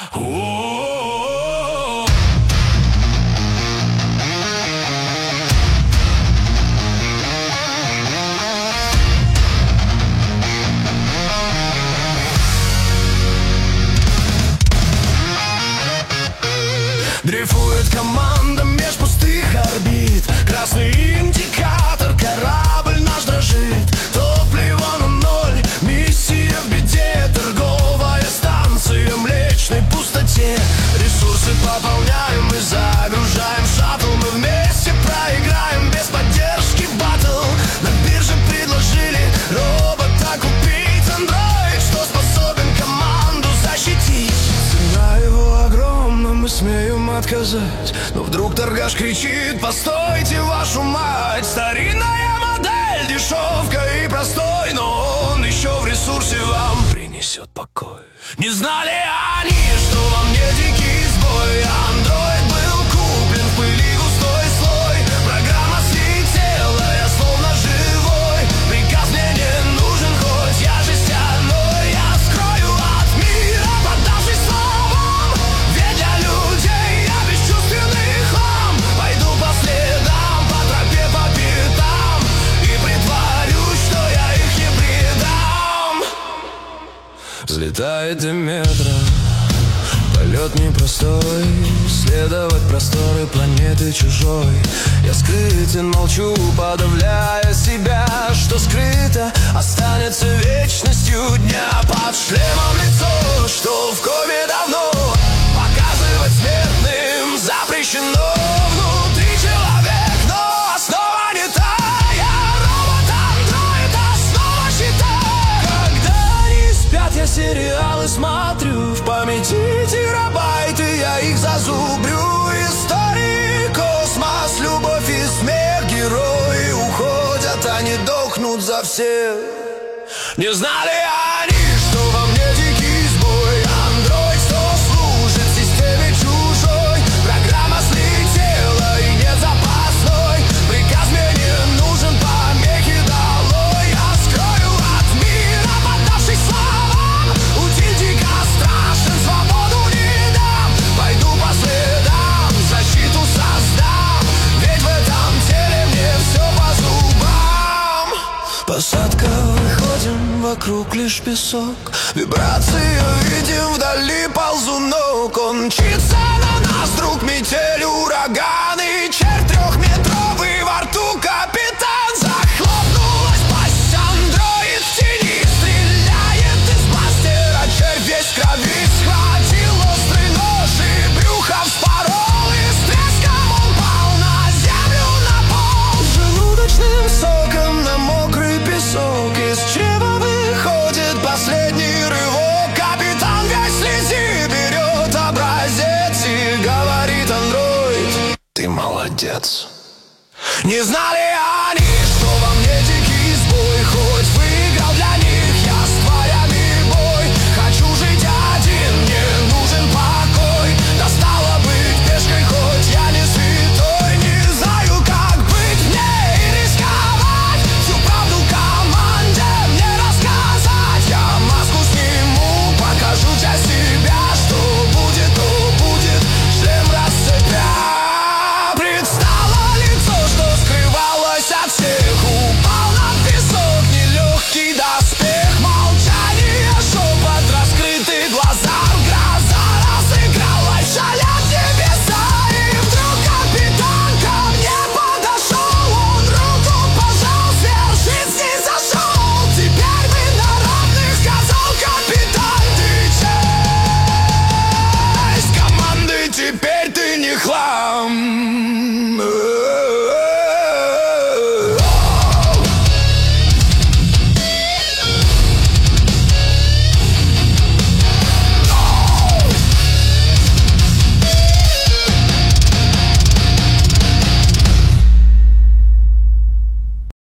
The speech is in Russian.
О-о-о-о. Дрейфует команда меж пустых орбит. Красный индикатор, корабль наш дрожит. Топливо на ноль, миссия в беде. Торговая станция в млечной пустоте. Ресурсы пополняем и загружаем шаттл. Мы вместе проиграем без поддержки батл. На бирже предложили робота купить. Андроид, что способен команду защитить. Цена его огромна, мы смеем отказать. Но вдруг торгаш кричит: постойте, вашу мать! Старинная модель, дешевка и простой, но он еще в ресурсе вам принесет покой. Не знали они, что во мне дикий сбой. Андроид был куплен в пыли густой слой. Программа слетела, я словно живой. Приказ мне не нужен, хоть я жестяной. Я скрою от мира, поддавшись словам. Ведь для людей я бесчувственный хлам. Пойду по следам, по тропе, по пятам. И притворюсь, что я их не предам. Взлетает Диметра, полет непростой. Исследовать просторы планеты чужой. Я скрытен, молчу, подавляя себя. Что скрыто, останется вечностью дня. Под шлемом лицо, что в коме давно. Показывать смертным запрещено. Внутри человек, но основа не та. Я робот-андроид, основа щита. Когда они спят, я сериалы смотрю. В памяти терабайты, я их зазубрю. Истории, космос, любовь и смех. Герои уходят, они дохнут за всех. Не знали они, что во мне дикий сбой. Андроид, что служит системе чужой. Программа слетела и нет запасной. Приказ мне не нужен, помехи долой. Я скрою от мира, поддавшись словам. Утиль дико страшен, свободу не дам. Пойду по следам, защиту создам. Ведь в этом теле мне все по зубам. Посадка, выходим, вокруг лишь песок. Вибрации видим, вдали ползунок. Он мчится на нас, вдруг метель, ураган. И черт трехметровый во рту, капитан. Захлопнулась пасть, андроид в тени. Стреляет из бластера, червь весь в крови. Схватил острый нож и брюхо вспорол. И с треском он пал на землю, на пол. Желудочным соком на мокрый песок. Из чрева выходит последний рывок. Капитан весь в слези берет образец. И говорит андроид: ты молодец. Не знали они, что во мне дикий сбой. Хоть выиграл для них я с тварями бой. Хочу жить один, мне нужен покой. Достало быть пешкой, хоть я не святой. Не знаю, как быть мне и рисковать. Всю правду команде мне рассказать. Я маску сниму, покажу часть себя. Что будет, то будет, шлем расцепя. Предстало лицо, что скрывалось от всех. Упал на песок нелегкий доспех. Молчание, шепот, раскрытые глаза. Гроза разыгралась, шалят небеса. И вдруг капитан ко мне подошел. Он руку пожал, свершить снизошел. Теперь мы на равных, сказал капитан. Ты часть команды, теперь ты не хлам.